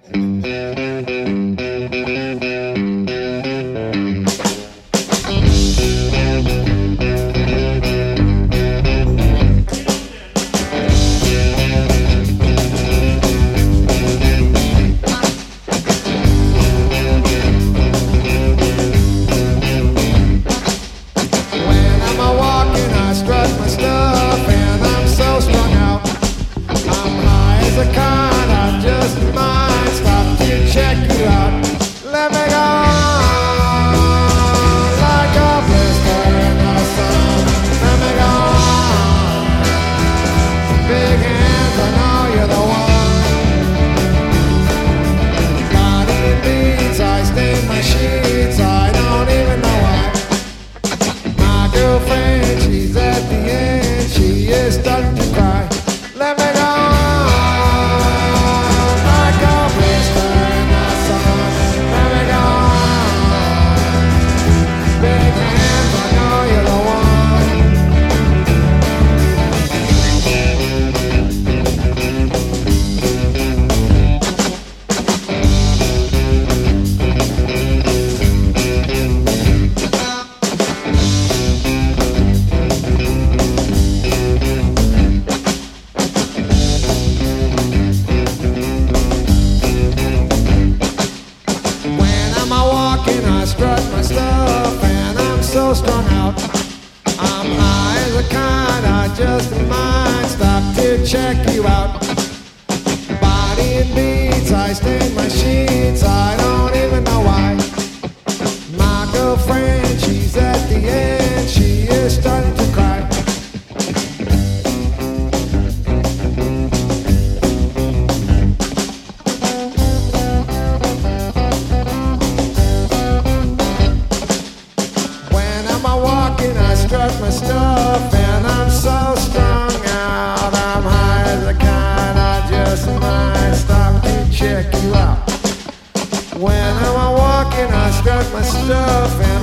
Strung out, I'm high as a kite. I just might stop to check you out. Body and beats, I stain my sheets. I don't even know why. My girlfriend, she's at the end. She is starting to cry. My stuff and I'm so strung out. I'm high as a kite. I just might stop to check you out. When I'm walking, I strut my stuff and